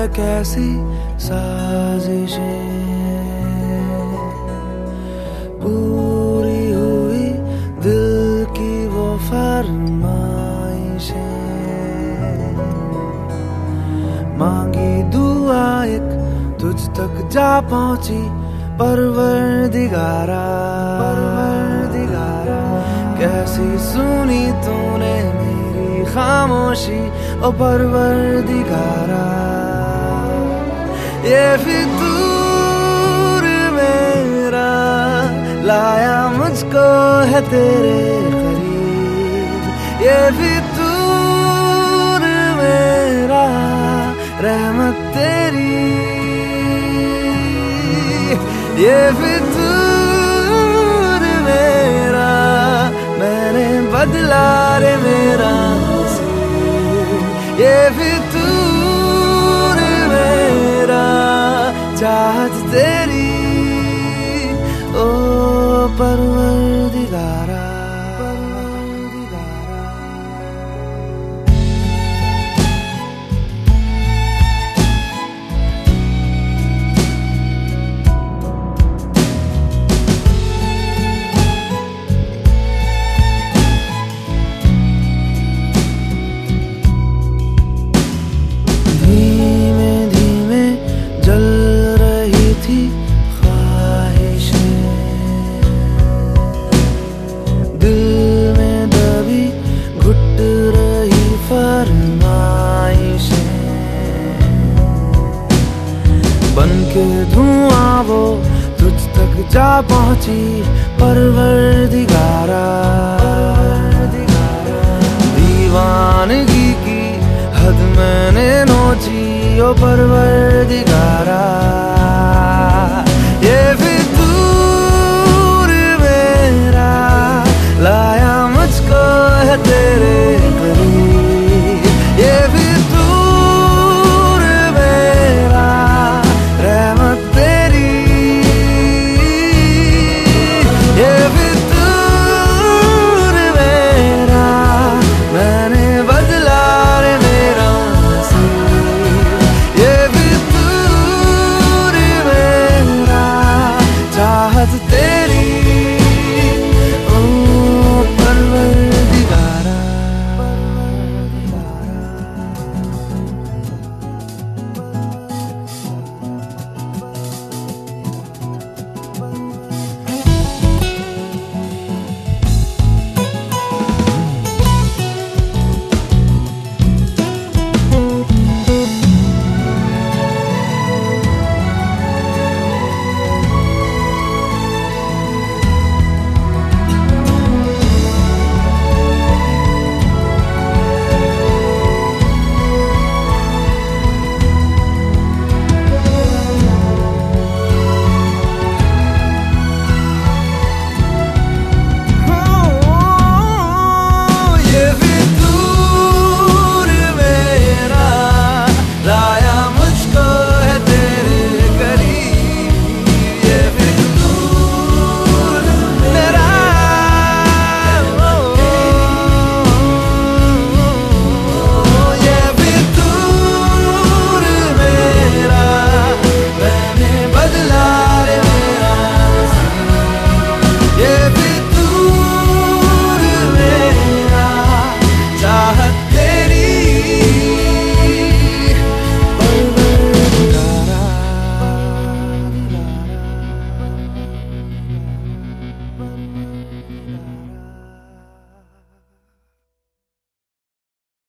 कैसी साजिशें पूरी हुई दिल की वो फरमाइशें, मांगी दुआ एक तुझ तक जा पहुंची परवरदिगारा, परवरदिगारा। कैसी सुनी तूने मेरी खामोशी ओ परवरदिगारा। ये फितूर मेरा लाया मुझको है तेरे करीब, ये फितूर मेरा रहमत तेरी, ये फितूर मेरा मैंने बदला रे मेरा नसीब, ये फितूर मेरा चाहत तेरी ओ परवरदिगारा। बनके धुआं वो तुझ तक जा पहुंची परवरदिगारा, दीवानगी की हद मैंने नोची ओ परवरदिगारा।